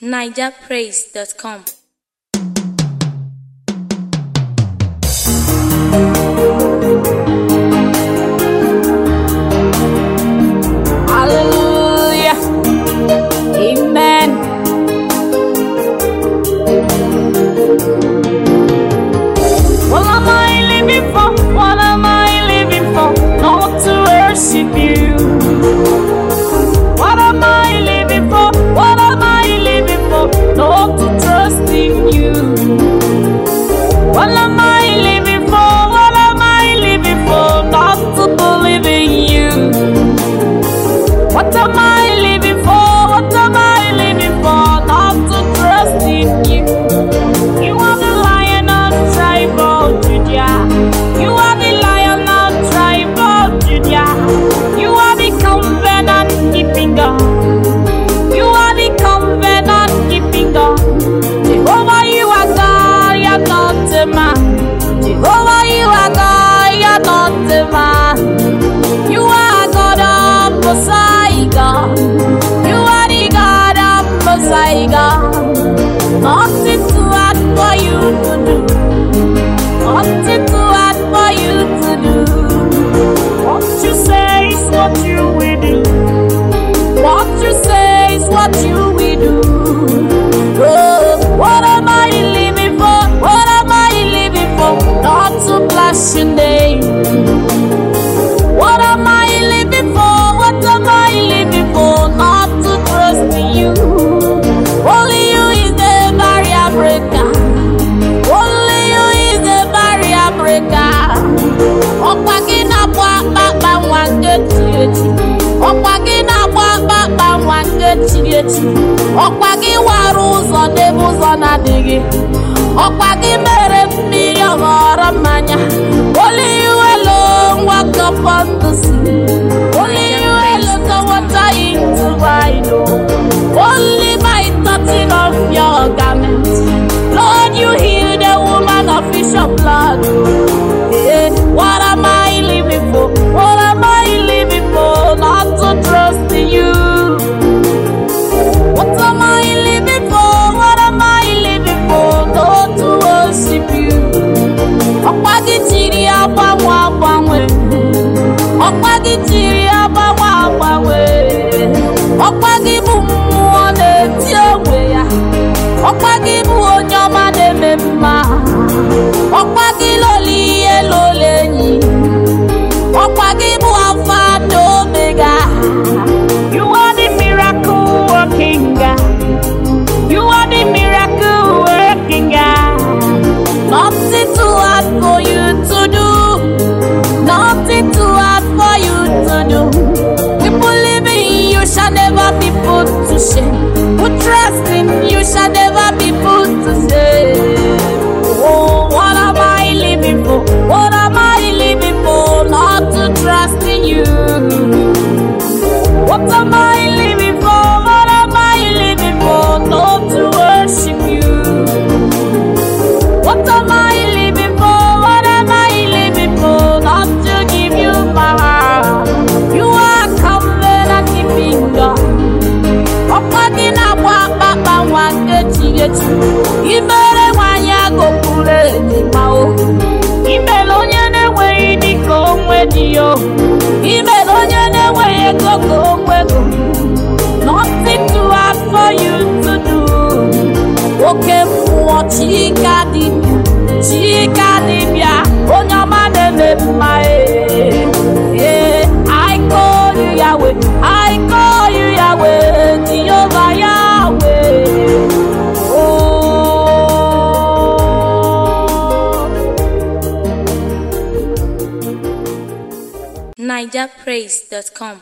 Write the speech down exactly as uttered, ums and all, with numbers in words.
niger praise dot com. Hallelujah. Amen. What am I living for? What am I living for? Not to worship you. What am I living for? What am I living for? Not to trust in you. What am I living for? What am I living for? Not to believe in you. What am I living for? What am I living for? Not to trust in you. You are the lion of tribe of Judah. You are the lion of tribe of Judah. You are the covenant keeping God. You are the covenant keeping God. Jehovah, you are God, you are not a man. Jehovah, you are God, you are not a man. You are God of Messiah God. You are the God of Messiah God. Nothing too hard for you to do. Nothing too hard for you to do. What you say is what you will do. What you say is what you will do. Oh, what am I living for? What am I living for? Not to bless your name. What am I living for? What am I living for? Not to trust in you. Only you is the barrier breaker. Only you is the barrier breaker. Okwagina bwa baba wangechi. Okwagina bwa baba wangechi. Okwagi waru ụzọ n'ebe ụzọ na-adịghị. Okwagi mere mmiri ọghọrọ mmanya. Only you alone walk upon the sea. Only you alone can water into wine. Only by touching of your garment, Lord, you heal the woman of fish of blood. Yeah. What am I living for? What am I living for? Not to trust in you. What am I living for? What am I living for? Not to worship you. Okwagi chiri agbanwe agbanwe. Okwagi chiri agbanwe agbanwe. Okwagi bụ mmụọ na-eti onwe ya. Okwagi bụ onye ọma na-eme mma. Okwagi loli ihe loli enyi. Okwagi bụ Alpha and Omega. You are the miracle working God. You are the miracle working God. Nothing too hard for you to do. Nothing too hard for you to do. We believe in you shall never be put to shame. We trust in you shall never be put to shame. Oh, what am I living for? What am I living for? Not to trust in you. What am I living for? What am I living for? Not to worship you. What am I living for? What am I living for? Not to give you my heart. You are covenant keeping God. Okwagi na bwa baba wangechi gechi. Imere wanya gokule di mao. Imere onye na-enweghị dịka onwe dị yo. Imere onye na-enweghị ego ka onwe go. Nothing too hard for you to do. Oke mmụọ Chika dibịa, Chika dibịa, onye ọma na-eme mma eh. Eh, I call you Yahweh, I call you Yahweh, Jehovah Yahweh. Oh, niger praise dot com.